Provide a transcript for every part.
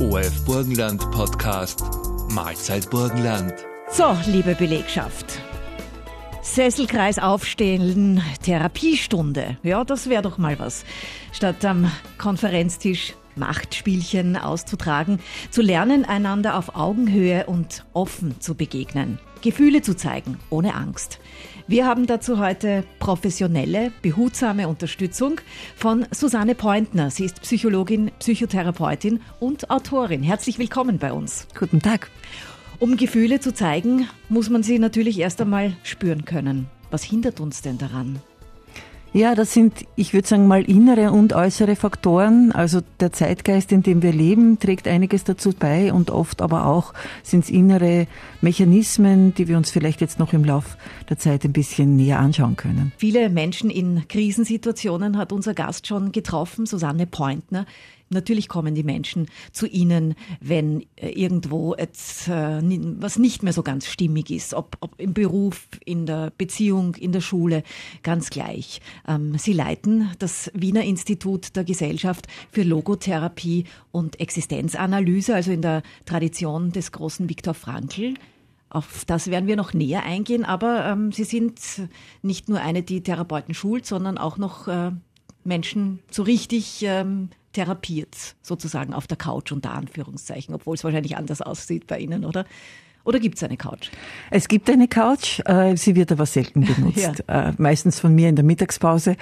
ORF Burgenland Podcast Mahlzeit Burgenland. So, liebe Belegschaft. Sesselkreis aufstellen, Therapiestunde. Ja, das wäre doch mal was. Statt am Konferenztisch Machtspielchen auszutragen, zu lernen, einander auf Augenhöhe und offen zu begegnen. Gefühle zu zeigen, ohne Angst. Wir haben dazu heute professionelle, behutsame Unterstützung von Susanne Pointner. Sie ist Psychologin, Psychotherapeutin und Autorin. Herzlich willkommen bei uns. Guten Tag. Um Gefühle zu zeigen, muss man sie natürlich erst einmal spüren können. Was hindert uns denn daran? Ja, das sind, ich würde sagen, mal innere und äußere Faktoren. Also der Zeitgeist, in dem wir leben, trägt einiges dazu bei und oft aber auch sind es innere Mechanismen, die wir uns vielleicht jetzt noch im Lauf der Zeit ein bisschen näher anschauen können. Viele Menschen in Krisensituationen hat unser Gast schon getroffen, Susanne Pointner. Natürlich kommen die Menschen zu Ihnen, wenn irgendwo was nicht mehr so ganz stimmig ist, ob im Beruf, in der Beziehung, in der Schule, ganz gleich. Sie leiten das Wiener Institut der Gesellschaft für Logotherapie und Existenzanalyse, also in der Tradition des großen Viktor Frankl. Auf das werden wir noch näher eingehen, aber Sie sind nicht nur eine, die Therapeuten schult, sondern auch noch Menschen so richtig therapiert, sozusagen auf der Couch unter Anführungszeichen, obwohl es wahrscheinlich anders aussieht bei Ihnen, oder? Oder gibt es eine Couch? Es gibt eine Couch, sie wird aber selten benutzt, ja. Meistens von mir in der Mittagspause.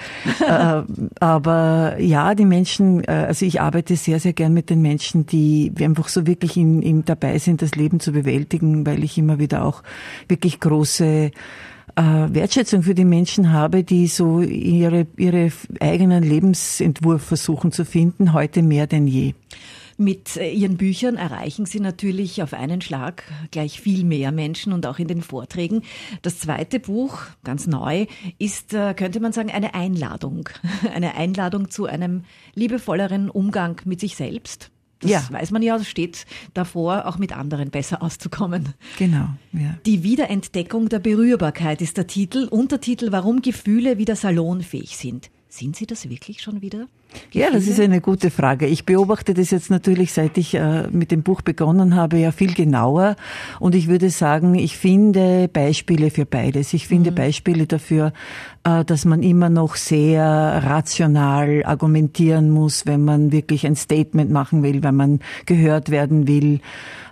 Aber ja, die Menschen, also ich arbeite sehr, sehr gern mit den Menschen, die einfach so wirklich dabei sind, das Leben zu bewältigen, weil ich immer wieder auch wirklich große Wertschätzung für die Menschen habe, die so ihre eigenen Lebensentwurf versuchen zu finden, heute mehr denn je. Mit Ihren Büchern erreichen Sie natürlich auf einen Schlag gleich viel mehr Menschen und auch in den Vorträgen. Das zweite Buch, ganz neu, ist, könnte man sagen, eine Einladung. Eine Einladung zu einem liebevolleren Umgang mit sich selbst. Das weiß man ja, das steht davor, auch mit anderen besser auszukommen. Genau, ja. Die Wiederentdeckung der Berührbarkeit ist der Titel. Untertitel, warum Gefühle wieder salonfähig sind. Sind Sie das wirklich schon wieder? Gefühle? Ja, das ist eine gute Frage. Ich beobachte das jetzt natürlich, seit ich mit dem Buch begonnen habe, ja viel genauer. Und ich würde sagen, ich finde Beispiele für beides. Ich finde Beispiele dafür, dass man immer noch sehr rational argumentieren muss, wenn man wirklich ein Statement machen will, wenn man gehört werden will.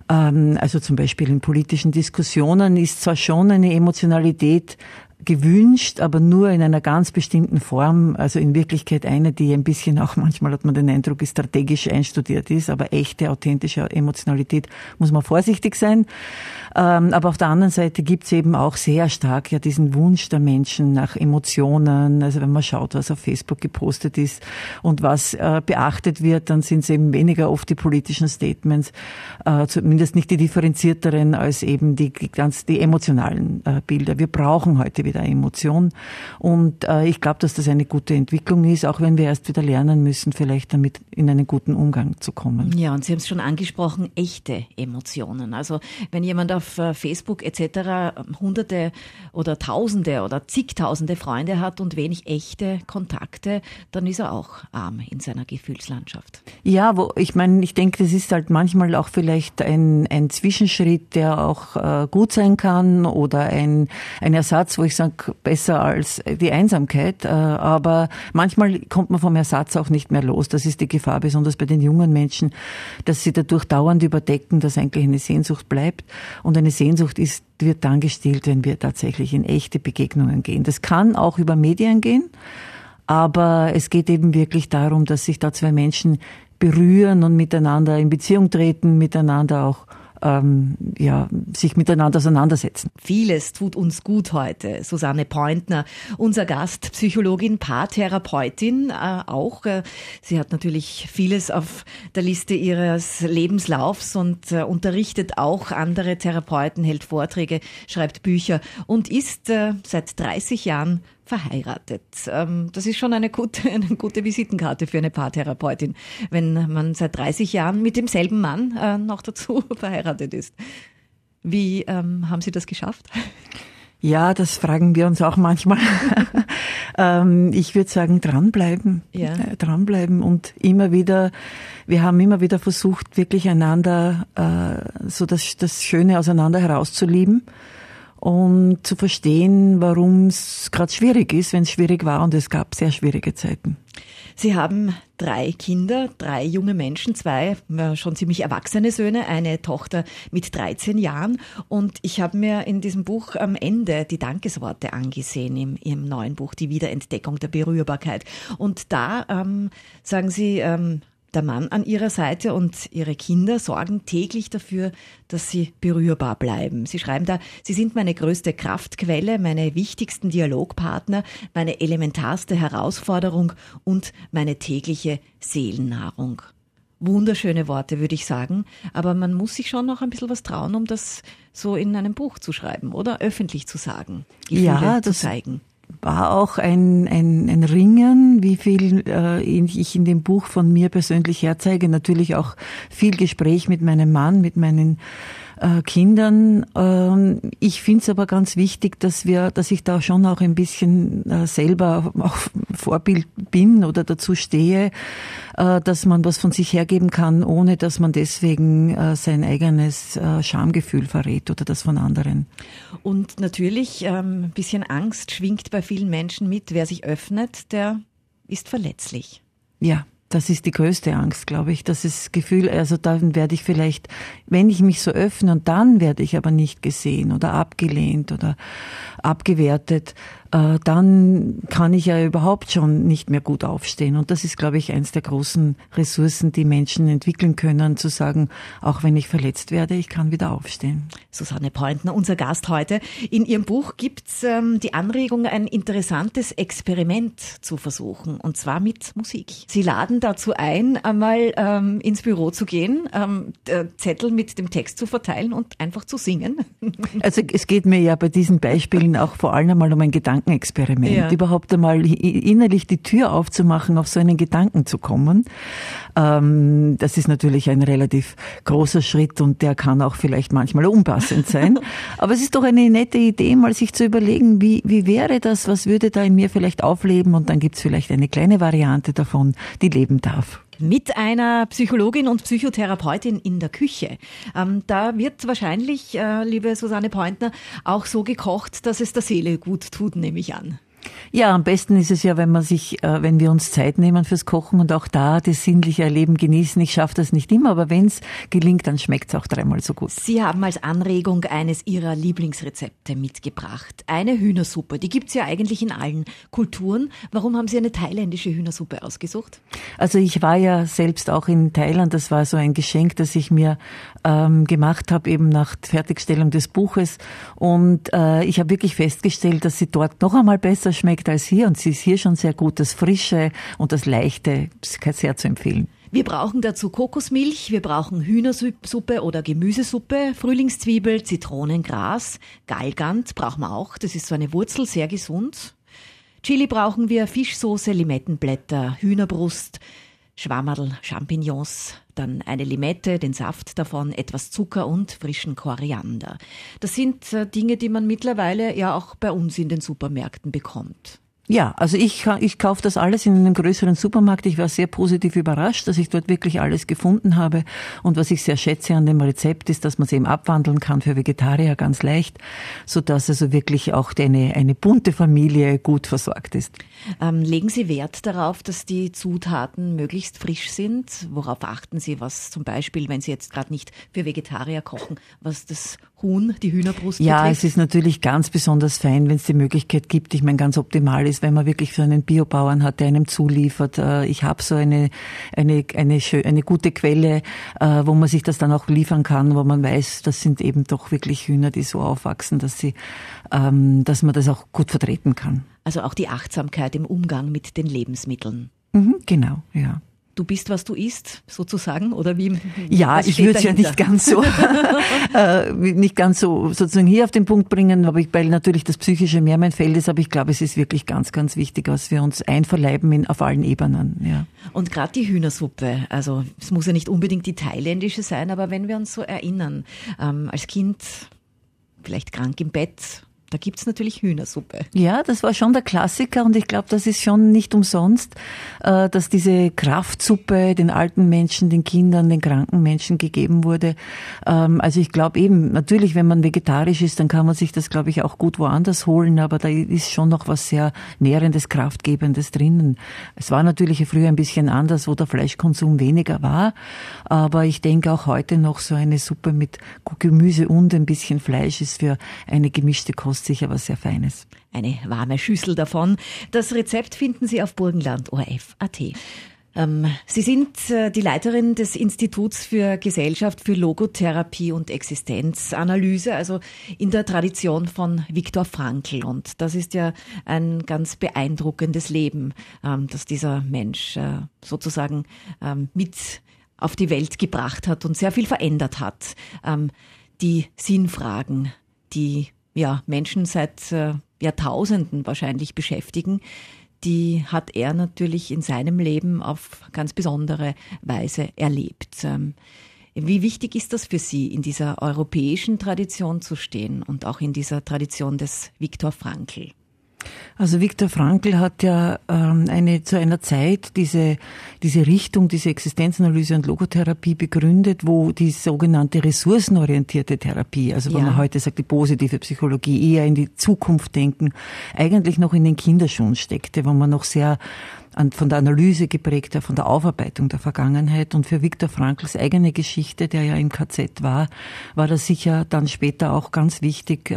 Also zum Beispiel in politischen Diskussionen ist zwar schon eine Emotionalität gewünscht, aber nur in einer ganz bestimmten Form, also in Wirklichkeit eine, die ein bisschen auch, manchmal hat man den Eindruck, strategisch einstudiert ist, aber echte, authentische Emotionalität muss man vorsichtig sein. Aber auf der anderen Seite gibt es eben auch sehr stark ja diesen Wunsch der Menschen nach Emotionen. Also wenn man schaut, was auf Facebook gepostet ist und was beachtet wird, dann sind es eben weniger oft die politischen Statements, zumindest nicht die differenzierteren als eben die emotionalen Bilder. Wir brauchen heute wieder Emotion und ich glaube, dass das eine gute Entwicklung ist, auch wenn wir erst wieder lernen müssen, vielleicht damit in einen guten Umgang zu kommen. Ja, und Sie haben es schon angesprochen, echte Emotionen. Also wenn jemand auf Facebook etc. Hunderte oder Tausende oder zigtausende Freunde hat und wenig echte Kontakte, dann ist er auch arm in seiner Gefühlslandschaft. Ja, ich denke, das ist halt manchmal auch vielleicht ein Zwischenschritt, der auch gut sein kann oder ein Ersatz, wo ich sage, besser als die Einsamkeit. Aber manchmal kommt man vom Ersatz auch nicht mehr los. Das ist die Gefahr, besonders bei den jungen Menschen, dass sie dadurch dauernd überdecken, dass eigentlich eine Sehnsucht bleibt. Und eine Sehnsucht wird dann gestillt, wenn wir tatsächlich in echte Begegnungen gehen. Das kann auch über Medien gehen, aber es geht eben wirklich darum, dass sich da zwei Menschen berühren und miteinander in Beziehung treten, miteinander auch sich miteinander auseinandersetzen. Vieles tut uns gut heute. Susanne Pointner, unser Gast, Psychologin, Paartherapeutin auch. Sie hat natürlich vieles auf der Liste ihres Lebenslaufs und unterrichtet auch andere Therapeuten, hält Vorträge, schreibt Bücher und ist seit 30 Jahren verheiratet. Das ist schon eine gute Visitenkarte für eine Paartherapeutin, wenn man seit 30 Jahren mit demselben Mann noch dazu verheiratet ist. Wie haben Sie das geschafft? Ja, das fragen wir uns auch manchmal. Ich würde sagen, dranbleiben. Ja. Dranbleiben und wir haben immer wieder versucht, wirklich einander, so das Schöne auseinander herauszulieben und zu verstehen, warum es gerade schwierig ist, wenn es schwierig war, und es gab sehr schwierige Zeiten. Sie haben 3 Kinder, 3 junge Menschen, 2 schon ziemlich erwachsene Söhne, eine Tochter mit 13 Jahren. Und ich habe mir in diesem Buch am Ende die Dankesworte angesehen, in Ihrem neuen Buch, Die Wiederentdeckung der Berührbarkeit. Und da sagen Sie, der Mann an Ihrer Seite und Ihre Kinder sorgen täglich dafür, dass Sie berührbar bleiben. Sie schreiben da, Sie sind meine größte Kraftquelle, meine wichtigsten Dialogpartner, meine elementarste Herausforderung und meine tägliche Seelennahrung. Wunderschöne Worte, würde ich sagen, aber man muss sich schon noch ein bisschen was trauen, um das so in einem Buch zu schreiben oder öffentlich zu sagen, Gefühle zu zeigen. War auch ein Ringen, wie viel ich in dem Buch von mir persönlich herzeige. Natürlich auch viel Gespräch mit meinem Mann, mit meinen Kindern. Ich finde es aber ganz wichtig, dass ich da schon auch ein bisschen selber auch Vorbild bin oder dazu stehe, dass man was von sich hergeben kann, ohne dass man deswegen sein eigenes Schamgefühl verrät oder das von anderen. Und natürlich ein bisschen Angst schwingt bei vielen Menschen mit. Wer sich öffnet, der ist verletzlich. Ja. Das ist die größte Angst, glaube ich. Das ist Gefühl, also dann werde ich vielleicht, wenn ich mich so öffne und dann werde ich aber nicht gesehen oder abgelehnt oder abgewertet, dann kann ich ja überhaupt schon nicht mehr gut aufstehen. Und das ist, glaube ich, eins der großen Ressourcen, die Menschen entwickeln können, zu sagen, auch wenn ich verletzt werde, ich kann wieder aufstehen. Susanne Pointner, unser Gast heute. In Ihrem Buch gibt's die Anregung, ein interessantes Experiment zu versuchen, und zwar mit Musik. Sie laden dazu ein, einmal ins Büro zu gehen, Zettel mit dem Text zu verteilen und einfach zu singen. Also es geht mir ja bei diesen Beispielen auch vor allem einmal um ein Gedankenexperiment, ja. Überhaupt einmal innerlich die Tür aufzumachen, auf so einen Gedanken zu kommen. Das ist natürlich ein relativ großer Schritt und der kann auch vielleicht manchmal unpassend sein. Aber es ist doch eine nette Idee, mal sich zu überlegen, wie wäre das, was würde da in mir vielleicht aufleben, und dann gibt's vielleicht eine kleine Variante davon, die leben darf. Mit einer Psychologin und Psychotherapeutin in der Küche. Da wird wahrscheinlich, liebe Susanne Pointner, auch so gekocht, dass es der Seele gut tut, nehme ich an. Ja, am besten ist es ja, wenn wir uns Zeit nehmen fürs Kochen und auch da das sinnliche Erleben genießen. Ich schaffe das nicht immer, aber wenn es gelingt, dann schmeckt es auch 3-mal so gut. Sie haben als Anregung eines Ihrer Lieblingsrezepte mitgebracht. Eine Hühnersuppe. Die gibt's ja eigentlich in allen Kulturen. Warum haben Sie eine thailändische Hühnersuppe ausgesucht? Also ich war ja selbst auch in Thailand. Das war so ein Geschenk, das ich mir gemacht habe, eben nach Fertigstellung des Buches. Und ich habe wirklich festgestellt, dass sie dort noch einmal besser schmeckt als hier, und sie ist hier schon sehr gut. Das Frische und das Leichte ist sehr zu empfehlen. Wir brauchen dazu Kokosmilch, wir brauchen Hühnersuppe oder Gemüsesuppe, Frühlingszwiebel, Zitronengras, Galgant brauchen wir auch, das ist so eine Wurzel, sehr gesund. Chili brauchen wir, Fischsoße, Limettenblätter, Hühnerbrust, Schwammerl, Champignons, dann eine Limette, den Saft davon, etwas Zucker und frischen Koriander. Das sind Dinge, die man mittlerweile ja auch bei uns in den Supermärkten bekommt. Ja, also ich kaufe das alles in einem größeren Supermarkt. Ich war sehr positiv überrascht, dass ich dort wirklich alles gefunden habe. Und was ich sehr schätze an dem Rezept ist, dass man es eben abwandeln kann für Vegetarier ganz leicht, sodass also wirklich auch eine bunte Familie gut versorgt ist. Legen Sie Wert darauf, dass die Zutaten möglichst frisch sind? Worauf achten Sie, was zum Beispiel, wenn Sie jetzt gerade nicht für Vegetarier kochen, was das Huhn, die Hühnerbrust betrifft? Ja, es ist natürlich ganz besonders fein, wenn es die Möglichkeit gibt. Ich meine, ganz optimal ist, wenn man wirklich so einen Biobauern hat, der einem zuliefert. Ich habe so eine gute Quelle, wo man sich das dann auch liefern kann, wo man weiß, das sind eben doch wirklich Hühner, die so aufwachsen, dass man das auch gut vertreten kann. Also auch die Achtsamkeit im Umgang mit den Lebensmitteln. Genau, ja. Du bist, was du isst, sozusagen, oder wie? Ja, ich würde es ja nicht ganz so sozusagen hier auf den Punkt bringen, weil natürlich das Psychische mehr mein Feld ist, aber ich glaube, es ist wirklich ganz, ganz wichtig, was wir uns einverleiben auf allen Ebenen, ja. Und gerade die Hühnersuppe, also es muss ja nicht unbedingt die thailändische sein, aber wenn wir uns so erinnern, als Kind vielleicht krank im Bett, Da gibt's natürlich Hühnersuppe. Ja, das war schon der Klassiker und ich glaube, das ist schon nicht umsonst, dass diese Kraftsuppe den alten Menschen, den Kindern, den kranken Menschen gegeben wurde. Also ich glaube eben, natürlich, wenn man vegetarisch ist, dann kann man sich das, glaube ich, auch gut woanders holen, aber da ist schon noch was sehr Nährendes, Kraftgebendes drinnen. Es war natürlich früher ein bisschen anders, wo der Fleischkonsum weniger war, aber ich denke auch heute noch so eine Suppe mit Gemüse und ein bisschen Fleisch ist für eine gemischte Kost sicher was sehr Feines. Eine warme Schüssel davon. Das Rezept finden Sie auf burgenland.orf.at. Sie sind die Leiterin des Instituts für Gesellschaft für Logotherapie und Existenzanalyse, also in der Tradition von Viktor Frankl. Und das ist ja ein ganz beeindruckendes Leben, das dieser Mensch sozusagen mit auf die Welt gebracht hat und sehr viel verändert hat. Die Sinnfragen, die Menschen seit Jahrtausenden wahrscheinlich beschäftigen, die hat er natürlich in seinem Leben auf ganz besondere Weise erlebt. Wie wichtig ist das für Sie, in dieser europäischen Tradition zu stehen und auch in dieser Tradition des Viktor Frankl? Also Viktor Frankl hat ja zu einer Zeit diese Richtung, diese Existenzanalyse und Logotherapie begründet, wo die sogenannte ressourcenorientierte Therapie, also wenn man heute sagt, die positive Psychologie, eher in die Zukunft denken, eigentlich noch in den Kinderschuhen steckte, wo man noch sehr von der Analyse geprägter, von der Aufarbeitung der Vergangenheit. Und für Viktor Frankls eigene Geschichte, der ja im KZ war das sicher dann später auch ganz wichtig,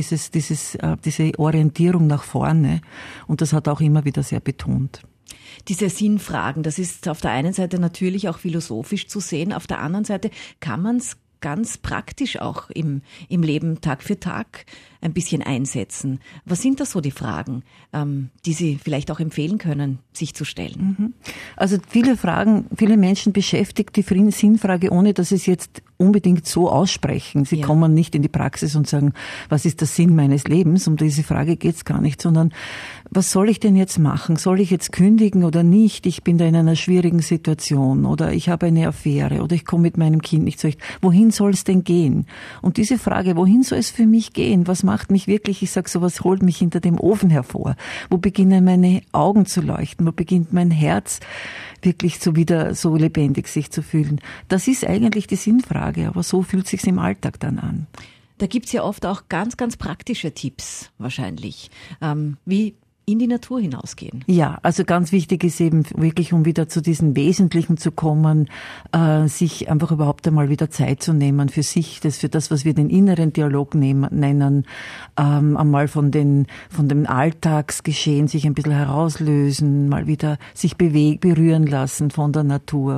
diese Orientierung nach vorne. Und das hat er auch immer wieder sehr betont. Diese Sinnfragen, das ist auf der einen Seite natürlich auch philosophisch zu sehen, auf der anderen Seite kann man es ganz praktisch auch im Leben Tag für Tag ein bisschen einsetzen. Was sind das so die Fragen, die Sie vielleicht auch empfehlen können, sich zu stellen? Also viele Menschen beschäftigt die Sinnfrage, ohne dass sie es jetzt unbedingt so aussprechen. Sie kommen nicht in die Praxis und sagen, was ist der Sinn meines Lebens? Um diese Frage geht's gar nicht, sondern was soll ich denn jetzt machen? Soll ich jetzt kündigen oder nicht? Ich bin da in einer schwierigen Situation oder ich habe eine Affäre oder ich komme mit meinem Kind nicht zurecht. Wohin soll es denn gehen? Und diese Frage, wohin soll es für mich gehen? Was macht mich wirklich, ich sage so, was holt mich hinter dem Ofen hervor? Wo beginnen meine Augen zu leuchten? Wo beginnt mein Herz wirklich so wieder so lebendig sich zu fühlen? Das ist eigentlich die Sinnfrage, aber so fühlt sich's im Alltag dann an. Da gibt's ja oft auch ganz, ganz praktische Tipps wahrscheinlich, wie in die Natur hinausgehen. Ja, also ganz wichtig ist eben wirklich, um wieder zu diesen Wesentlichen zu kommen, sich einfach überhaupt einmal wieder Zeit zu nehmen für sich, für das, was wir den inneren Dialog nennen, einmal von dem Alltagsgeschehen sich ein bisschen herauslösen, mal wieder sich berühren lassen von der Natur,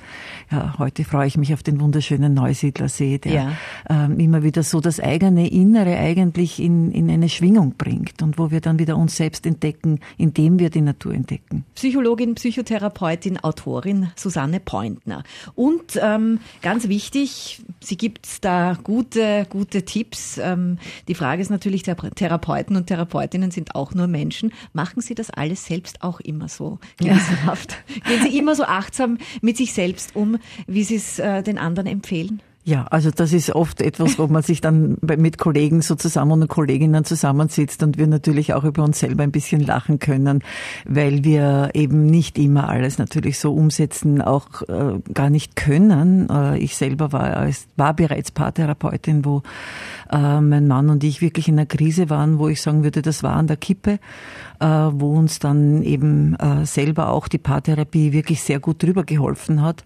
heute freue ich mich auf den wunderschönen Neusiedlersee, der immer wieder so das eigene Innere eigentlich in eine Schwingung bringt und wo wir dann wieder uns selbst entdecken, indem wir die Natur entdecken. Psychologin, Psychotherapeutin, Autorin Susanne Pointner. Und ganz wichtig, sie gibt da gute Tipps. Die Frage ist natürlich, Therapeuten und Therapeutinnen sind auch nur Menschen. Machen Sie das alles selbst auch immer so gewissenhaft? Gehen Sie immer so achtsam mit sich selbst um, wie Sie es den anderen empfehlen? Ja, also das ist oft etwas, wo man sich dann mit Kollegen so zusammen und Kolleginnen zusammensitzt und wir natürlich auch über uns selber ein bisschen lachen können, weil wir eben nicht immer alles natürlich so umsetzen, auch gar nicht können. Ich selber war bereits Paartherapeutin, wo mein Mann und ich wirklich in einer Krise waren, wo ich sagen würde, das war an der Kippe, wo uns dann eben selber auch die Paartherapie wirklich sehr gut drüber geholfen hat.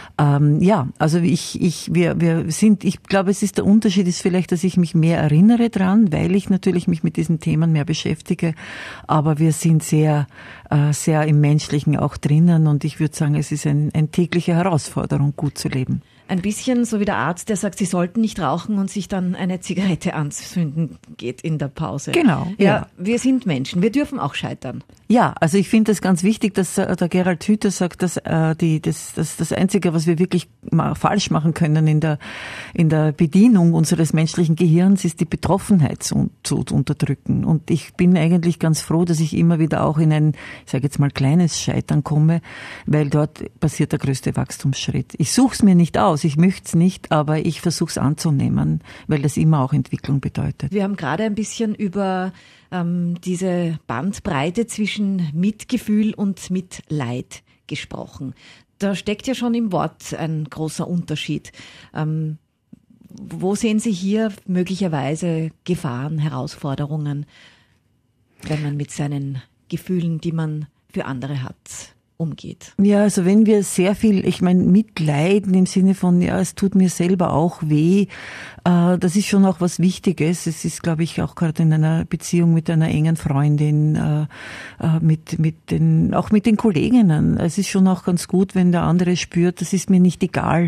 Also ich glaube, es ist der Unterschied ist vielleicht, dass ich mich mehr erinnere dran, weil ich natürlich mich mit diesen Themen mehr beschäftige. Aber wir sind sehr, sehr im Menschlichen auch drinnen und ich würde sagen, es ist eine tägliche Herausforderung, gut zu leben. Ein bisschen so wie der Arzt, der sagt, Sie sollten nicht rauchen und sich dann eine Zigarette anzünden geht in der Pause. Genau. Ja, wir sind Menschen, wir dürfen auch scheitern. Ja, also ich finde das ganz wichtig, dass der Gerald Hüther sagt, dass das Einzige, was wir wirklich falsch machen können in der Bedienung unseres menschlichen Gehirns, ist die Betroffenheit zu unterdrücken. Und ich bin eigentlich ganz froh, dass ich immer wieder auch in ein, ich sage jetzt mal, kleines Scheitern komme, weil dort passiert der größte Wachstumsschritt. Ich suche es mir nicht aus, ich möchte es nicht, aber ich versuche es anzunehmen, weil das immer auch Entwicklung bedeutet. Wir haben gerade ein bisschen über diese Bandbreite zwischen Mitgefühl und Mitleid gesprochen. Da steckt ja schon im Wort ein großer Unterschied. Wo sehen Sie hier möglicherweise Gefahren, Herausforderungen, wenn man mit seinen Gefühlen, die man für andere hat, umgeht? Ja, also wenn wir sehr viel, ich meine, mitleiden im Sinne von, ja, es tut mir selber auch weh, das ist schon auch was Wichtiges. Es ist, glaube ich, auch gerade in einer Beziehung mit einer engen Freundin, auch mit den Kolleginnen. Es ist schon auch ganz gut, wenn der andere spürt, das ist mir nicht egal,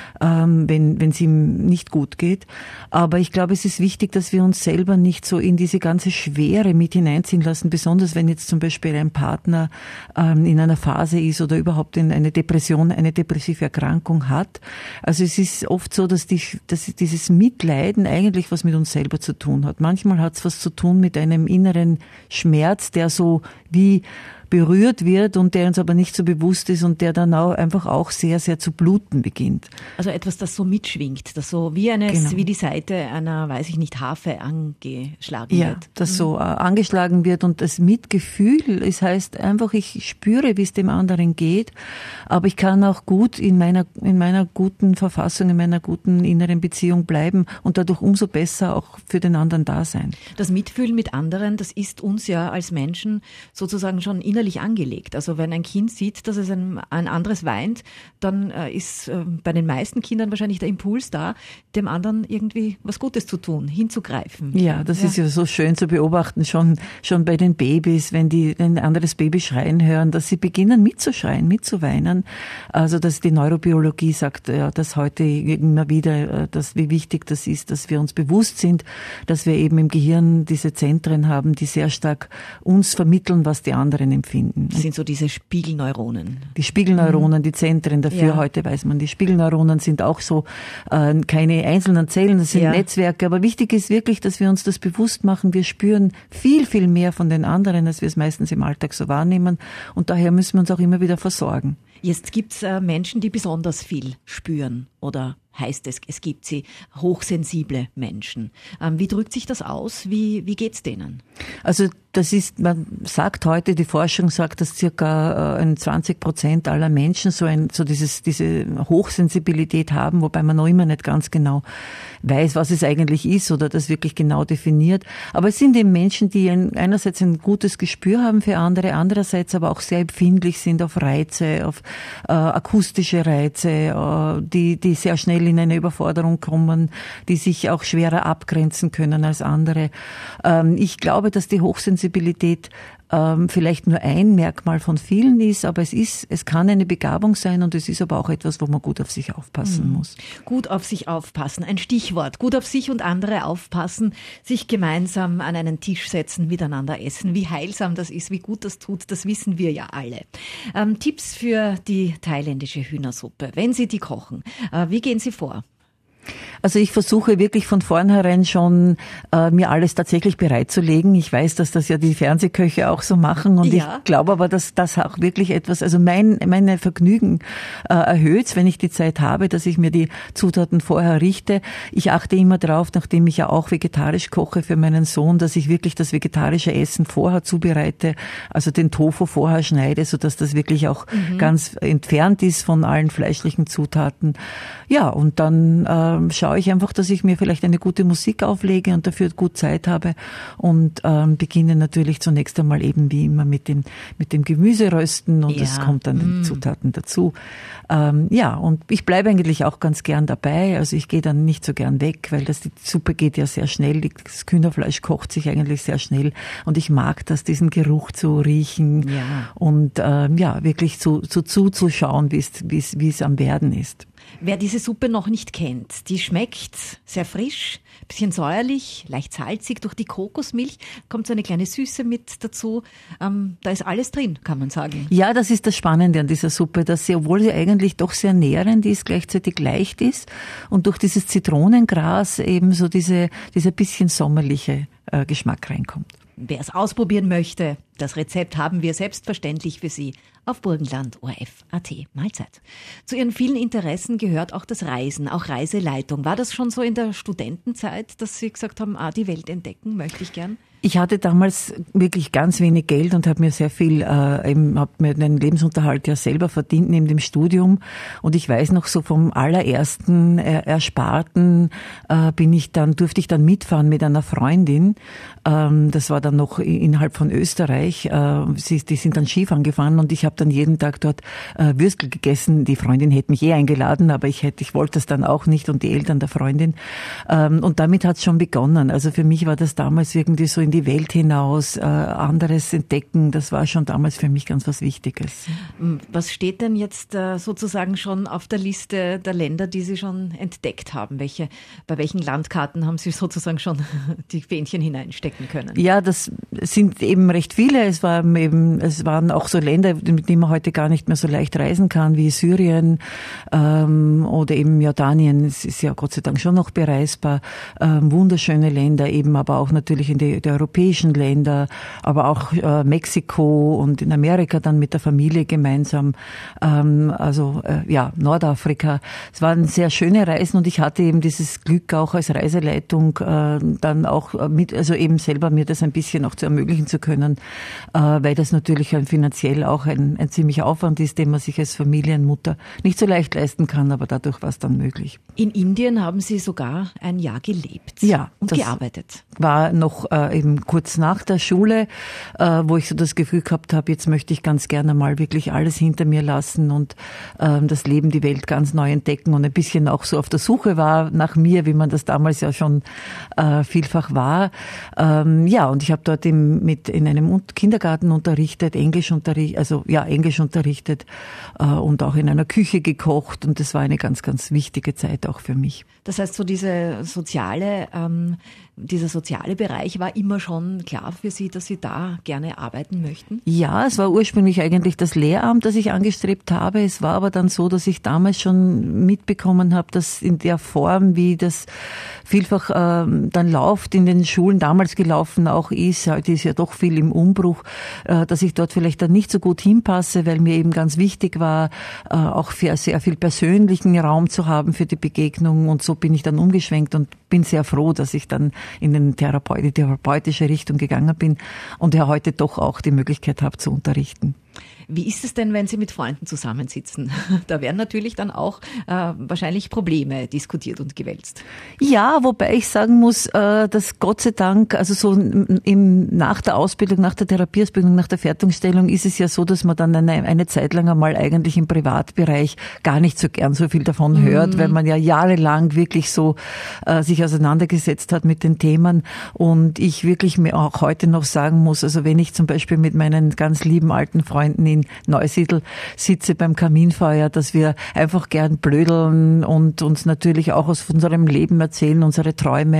wenn es ihm nicht gut geht. Aber ich glaube, es ist wichtig, dass wir uns selber nicht so in diese ganze Schwere mit hineinziehen lassen, besonders wenn jetzt zum Beispiel ein Partner in einer Phase ist oder überhaupt in eine Depression, eine depressive Erkrankung hat. Also es ist oft so, dass dieses Mitleiden eigentlich was mit uns selber zu tun hat. Manchmal hat es was zu tun mit einem inneren Schmerz, der so wie berührt wird und der uns aber nicht so bewusst ist und der dann auch einfach auch sehr, sehr zu bluten beginnt. Also etwas, das so mitschwingt, das so wie die Seite einer, weiß ich nicht, Harfe angeschlagen wird. Ja, das so angeschlagen wird und das Mitgefühl, es heißt einfach, ich spüre, wie es dem anderen geht, aber ich kann auch gut in meiner guten Verfassung, in meiner guten inneren Beziehung bleiben und dadurch umso besser auch für den anderen da sein. Das Mitfühlen mit anderen, das ist uns ja als Menschen sozusagen schon innerlich angelegt. Also wenn ein Kind sieht, dass es ein anderes weint, dann ist bei den meisten Kindern wahrscheinlich der Impuls da, dem anderen irgendwie was Gutes zu tun, hinzugreifen. Ja, das ist ja so schön zu beobachten, schon bei den Babys, wenn die ein anderes Baby schreien hören, dass sie beginnen mitzuschreien, mitzuweinen. Also dass die Neurobiologie sagt, ja, dass heute immer wieder, wie wichtig das ist, dass wir uns bewusst sind, dass wir eben im Gehirn diese Zentren haben, die sehr stark uns vermitteln, was die anderen empfinden. Das sind so diese Spiegelneuronen. Die Spiegelneuronen, die Zentren dafür, heute weiß man, die Spiegelneuronen sind auch so keine einzelnen Zellen, das sind Netzwerke. Aber wichtig ist wirklich, dass wir uns das bewusst machen. Wir spüren viel, viel mehr von den anderen, als wir es meistens im Alltag so wahrnehmen. Und daher müssen wir uns auch immer wieder versorgen. Jetzt gibt's Menschen, die besonders viel spüren oder heißt es gibt sie, hochsensible Menschen. Wie drückt sich das aus? Wie geht's denen? Also das ist, man sagt heute, die Forschung sagt, dass circa 20% aller Menschen diese Hochsensibilität haben, wobei man noch immer nicht ganz genau weiß, was es eigentlich ist oder das wirklich genau definiert. Aber es sind eben Menschen, die einerseits ein gutes Gespür haben für andere, andererseits aber auch sehr empfindlich sind auf Reize, auf akustische Reize, die sehr schnell in eine Überforderung kommen, die sich auch schwerer abgrenzen können als andere. Ich glaube, dass die Hochsensibilität vielleicht nur ein Merkmal von vielen ist, aber es kann eine Begabung sein und es ist aber auch etwas, wo man gut auf sich aufpassen muss. Gut auf sich aufpassen, ein Stichwort. Gut auf sich und andere aufpassen, sich gemeinsam an einen Tisch setzen, miteinander essen. Wie heilsam das ist, wie gut das tut, das wissen wir ja alle. Tipps für die thailändische Hühnersuppe, wenn Sie die kochen. Wie gehen Sie vor? Also ich versuche wirklich von vornherein schon mir alles tatsächlich bereitzulegen. Ich weiß, dass das ja die Fernsehköche auch so machen und ich glaube aber, dass das auch wirklich etwas, also meine Vergnügen erhöht, wenn ich die Zeit habe, dass ich mir die Zutaten vorher richte. Ich achte immer darauf, nachdem ich ja auch vegetarisch koche für meinen Sohn, dass ich wirklich das vegetarische Essen vorher zubereite, also den Tofu vorher schneide, sodass das wirklich auch ganz entfernt ist von allen fleischlichen Zutaten. Ja, und dann schaue ich einfach, dass ich mir vielleicht eine gute Musik auflege und dafür gut Zeit habe und beginne natürlich zunächst einmal eben wie immer mit dem Gemüserösten und es kommt dann den Zutaten dazu. Und ich bleibe eigentlich auch ganz gern dabei, also ich gehe dann nicht so gern weg, weil die Suppe geht ja sehr schnell, das Hühnerfleisch kocht sich eigentlich sehr schnell und ich mag das, diesen Geruch zu riechen und wirklich zuzuschauen, wie es am Werden ist. Wer diese Suppe noch nicht kennt, die schmeckt sehr frisch, bisschen säuerlich, leicht salzig. Durch die Kokosmilch kommt so eine kleine Süße mit dazu. Da ist alles drin, kann man sagen. Ja, das ist das Spannende an dieser Suppe, dass sie, obwohl sie eigentlich doch sehr nährend ist, gleichzeitig leicht ist und durch dieses Zitronengras eben so dieser bisschen sommerliche Geschmack reinkommt. Wer es ausprobieren möchte, das Rezept haben wir selbstverständlich für Sie auf Burgenland.orf.at. Mahlzeit. Zu Ihren vielen Interessen gehört auch das Reisen, auch Reiseleitung. War das schon so in der Studentenzeit, dass Sie gesagt haben, die Welt entdecken möchte ich gern? Ich hatte damals wirklich ganz wenig Geld und habe mir sehr viel, habe mir den Lebensunterhalt ja selber verdient neben dem Studium. Und ich weiß noch so vom allerersten Ersparten durfte ich dann mitfahren mit einer Freundin. Das war dann noch innerhalb von Österreich. Die sind dann Skifahren gefahren und ich habe dann jeden Tag dort Würstel gegessen. Die Freundin hätte mich eingeladen, aber ich wollte es dann auch nicht und die Eltern der Freundin. Und damit hat es schon begonnen. Also für mich war das damals irgendwie so in die Welt hinaus, anderes entdecken, das war schon damals für mich ganz was Wichtiges. Was steht denn jetzt sozusagen schon auf der Liste der Länder, die Sie schon entdeckt haben? Bei welchen Landkarten haben Sie sozusagen schon die Fähnchen hineinstecken können? Ja, das sind eben recht viele. Es waren auch so Länder, mit denen man heute gar nicht mehr so leicht reisen kann, wie Syrien oder eben Jordanien. Es ist ja Gott sei Dank schon noch bereisbar. Wunderschöne Länder eben, aber auch natürlich in die europäischen Länder, aber auch Mexiko und in Amerika dann mit der Familie gemeinsam, Nordafrika. Es waren sehr schöne Reisen und ich hatte eben dieses Glück auch als Reiseleitung dann auch eben selber mir das ein bisschen auch zu ermöglichen zu können, weil das natürlich finanziell auch ein ziemlicher Aufwand ist, den man sich als Familienmutter nicht so leicht leisten kann, aber dadurch war es dann möglich. In Indien haben Sie sogar ein Jahr gelebt und gearbeitet. War noch eben kurz nach der Schule, wo ich so das Gefühl gehabt habe, jetzt möchte ich ganz gerne mal wirklich alles hinter mir lassen und das Leben, die Welt ganz neu entdecken und ein bisschen auch so auf der Suche war nach mir, wie man das damals ja schon vielfach war. Und ich habe dort in einem Kindergarten unterrichtet, Englisch unterrichtet und auch in einer Küche gekocht und das war eine ganz, ganz wichtige Zeit auch für mich. Das heißt, so dieser soziale Bereich war immer schon klar für Sie, dass Sie da gerne arbeiten möchten? Ja, es war ursprünglich eigentlich das Lehramt, das ich angestrebt habe. Es war aber dann so, dass ich damals schon mitbekommen habe, dass in der Form, wie das vielfach dann läuft, in den Schulen damals gelaufen auch ist, heute ist ja doch viel im Umbruch, dass ich dort vielleicht dann nicht so gut hinpasse, weil mir eben ganz wichtig war, auch für sehr viel persönlichen Raum zu haben für die Begegnung und so bin ich dann umgeschwenkt und bin sehr froh, dass ich dann in die therapeutische Richtung gegangen bin und ja heute doch auch die Möglichkeit habe zu unterrichten. Wie ist es denn, wenn Sie mit Freunden zusammensitzen? Da werden natürlich dann auch wahrscheinlich Probleme diskutiert und gewälzt. Ja, wobei ich sagen muss, dass Gott sei Dank, also so nach der Ausbildung, nach der Therapieausbildung, nach der Fertigstellung ist es ja so, dass man dann eine Zeit lang einmal eigentlich im Privatbereich gar nicht so gern so viel davon hört, weil man ja jahrelang wirklich so sich auseinandergesetzt hat mit den Themen und ich wirklich mir auch heute noch sagen muss, also wenn ich zum Beispiel mit meinen ganz lieben alten Freunden in Neusiedl sitze beim Kaminfeuer, dass wir einfach gern blödeln und uns natürlich auch aus unserem Leben erzählen, unsere Träume,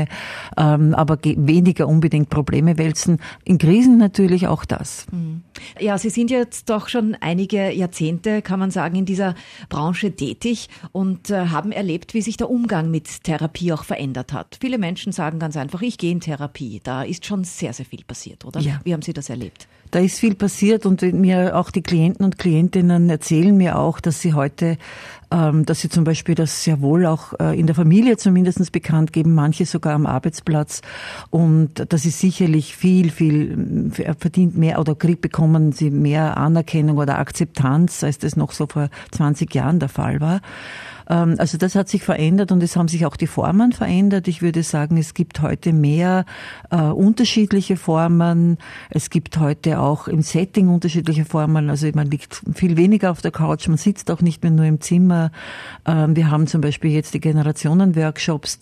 aber weniger unbedingt Probleme wälzen. In Krisen natürlich auch das. Ja, Sie sind jetzt doch schon einige Jahrzehnte, kann man sagen, in dieser Branche tätig und haben erlebt, wie sich der Umgang mit Therapie auch verändert hat. Viele Menschen sagen ganz einfach, ich gehe in Therapie. Da ist schon sehr, sehr viel passiert, oder? Ja. Wie haben Sie das erlebt? Da ist viel passiert und mir auch die Klienten und Klientinnen erzählen mir auch, dass sie heute, dass sie zum Beispiel das sehr wohl auch in der Familie zumindest bekannt geben, manche sogar am Arbeitsplatz und das ist sicherlich viel verdient mehr oder bekommen sie mehr Anerkennung oder Akzeptanz, als das noch so vor 20 Jahren der Fall war. Also das hat sich verändert und es haben sich auch die Formen verändert. Ich würde sagen, es gibt heute mehr unterschiedliche Formen. Es gibt heute auch im Setting unterschiedliche Formen. Also man liegt viel weniger auf der Couch, man sitzt auch nicht mehr nur im Zimmer. Wir haben zum Beispiel jetzt die Generationen-Workshops,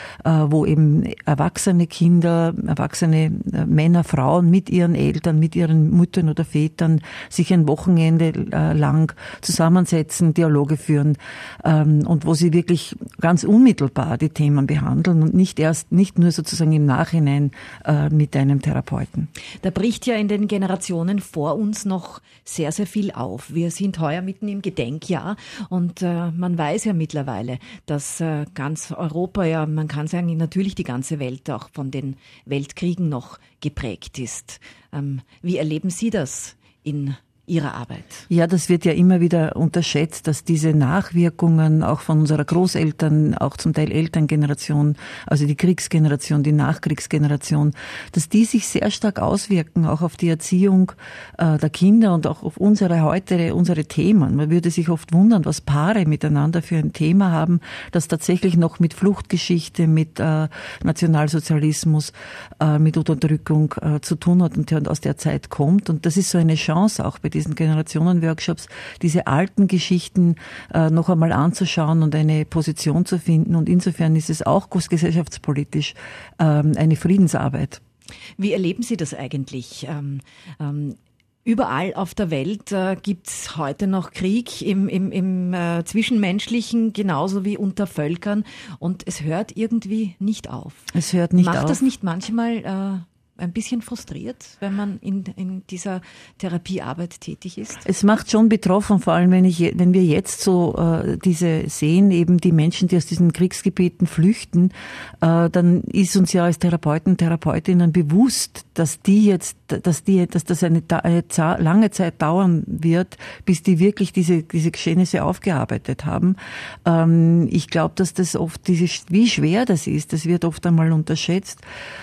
wo eben erwachsene Kinder, erwachsene Männer, Frauen mit ihren Eltern, mit ihren Müttern oder Vätern sich ein Wochenende lang zusammensetzen, Dialoge führen. und wo sie wirklich ganz unmittelbar die Themen behandeln und nicht nur sozusagen im Nachhinein mit einem Therapeuten. Da bricht ja in den Generationen vor uns noch sehr, sehr viel auf. Wir sind heuer mitten im Gedenkjahr und man weiß ja mittlerweile, dass ganz Europa, ja man kann sagen natürlich die ganze Welt auch von den Weltkriegen noch geprägt ist. Wie erleben Sie das in Ihrer Arbeit? Ja, das wird ja immer wieder unterschätzt, dass diese Nachwirkungen auch von unserer Großeltern, auch zum Teil Elterngeneration, also die Kriegsgeneration, die Nachkriegsgeneration, dass die sich sehr stark auswirken, auch auf die Erziehung der Kinder und auch auf unsere Themen. Man würde sich oft wundern, was Paare miteinander für ein Thema haben, das tatsächlich noch mit Fluchtgeschichte, mit Nationalsozialismus, mit Unterdrückung zu tun hat und aus der Zeit kommt. Und das ist so eine Chance auch bei diesen Generationenworkshops, diese alten Geschichten noch einmal anzuschauen und eine Position zu finden. Und insofern ist es auch gesellschaftspolitisch eine Friedensarbeit. Wie erleben Sie das eigentlich? Überall auf der Welt gibt's heute noch Krieg im Zwischenmenschlichen, genauso wie unter Völkern. Und es hört irgendwie nicht auf. Es hört nicht auf. Macht das nicht manchmal ein bisschen frustriert, wenn man in dieser Therapiearbeit tätig ist? Es macht schon betroffen, vor allem wenn wir jetzt so diese sehen, eben die Menschen, die aus diesen Kriegsgebieten flüchten, dann ist uns ja als Therapeutinnen bewusst, dass das eine lange Zeit dauern wird, bis die wirklich diese Geschehnisse aufgearbeitet haben. Ich glaube, dass das oft wie schwer das ist, das wird oft einmal unterschätzt.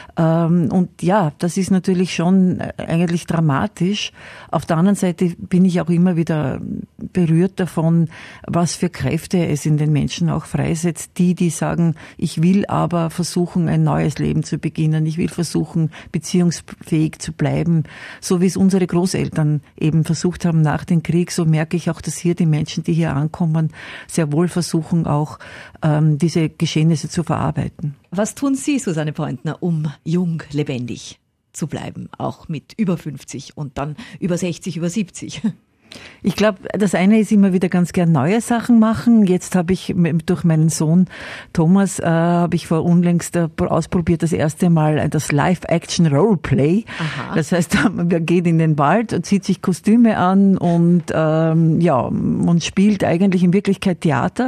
Und ja, das ist natürlich schon eigentlich dramatisch. Auf der anderen Seite bin ich auch immer wieder berührt davon, was für Kräfte es in den Menschen auch freisetzt, die sagen, ich will aber versuchen, ein neues Leben zu beginnen. Ich will versuchen, beziehungsfähig zu bleiben. So wie es unsere Großeltern eben versucht haben nach dem Krieg, so merke ich auch, dass hier die Menschen, die hier ankommen, sehr wohl versuchen, auch diese Geschehnisse zu verarbeiten. Was tun Sie, Susanne Pointner, um jung, lebendig zu bleiben, auch mit über 50 und dann über 60, über 70? Ich glaube, das eine ist immer wieder ganz gern neue Sachen machen. Jetzt habe ich durch meinen Sohn Thomas habe ich vor unlängst ausprobiert das erste Mal das Live-Action-Roleplay. Aha. Das heißt, man geht in den Wald und zieht sich Kostüme an und man spielt eigentlich in Wirklichkeit Theater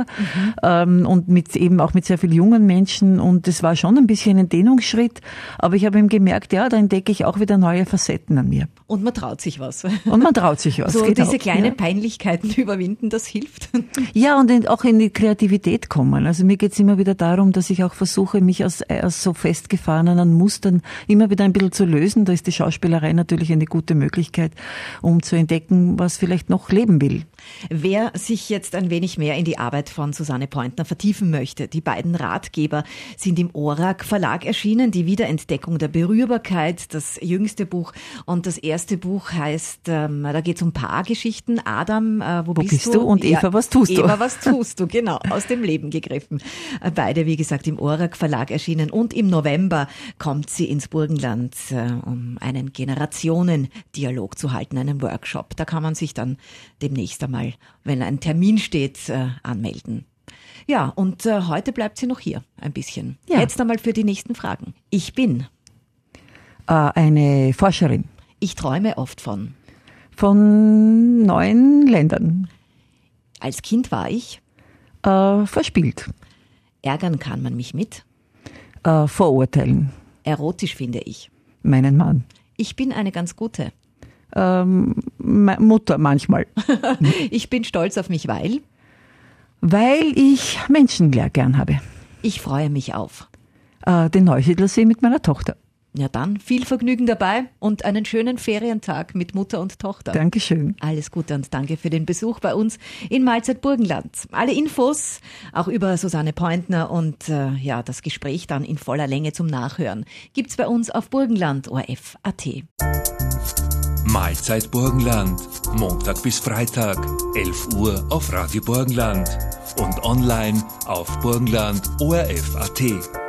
und eben auch mit sehr vielen jungen Menschen, und das war schon ein bisschen ein Dehnungsschritt, aber ich habe eben gemerkt, ja, da entdecke ich auch wieder neue Facetten an mir. Und man traut sich was. So diese kleinen Peinlichkeiten überwinden, das hilft. Ja, und auch in die Kreativität kommen. Also mir geht's immer wieder darum, dass ich auch versuche, mich aus so festgefahrenen Mustern immer wieder ein bisschen zu lösen. Da ist die Schauspielerei natürlich eine gute Möglichkeit, um zu entdecken, was vielleicht noch leben will. Wer sich jetzt ein wenig mehr in die Arbeit von Susanne Pointner vertiefen möchte, die beiden Ratgeber sind im ORAC Verlag erschienen, die Wiederentdeckung der Berührbarkeit, das jüngste Buch, und das erste Buch heißt, da geht es um Paargeschichten. Adam, wo bist du? Und Eva, was tust du? Eva, was tust du? Genau, aus dem Leben gegriffen. Beide, wie gesagt, im ORAC Verlag erschienen, und im November kommt sie ins Burgenland, um einen Generationendialog zu halten, einen Workshop. Da kann man sich dann demnächst einmal, wenn ein Termin steht, anmelden. Ja, und heute bleibt sie noch hier ein bisschen. Ja. Jetzt einmal für die nächsten Fragen. Ich bin eine Forscherin. Ich träume oft von neuen Ländern. Als Kind war ich verspielt. Ärgern kann man mich mit Vorurteilen. Erotisch finde ich meinen Mann. Ich bin eine ganz gute Mutter manchmal. Ich bin stolz auf mich, weil ich Menschen gern habe. Ich freue mich auf den Neusiedlersee mit meiner Tochter. Ja, dann viel Vergnügen dabei und einen schönen Ferientag mit Mutter und Tochter. Dankeschön. Alles Gute und danke für den Besuch bei uns in Mahlzeit Burgenland. Alle Infos auch über Susanne Pointner und das Gespräch dann in voller Länge zum Nachhören gibt's bei uns auf burgenland.orf.at. Mahlzeit Burgenland, Montag bis Freitag, 11 Uhr auf Radio Burgenland und online auf burgenland.orf.at.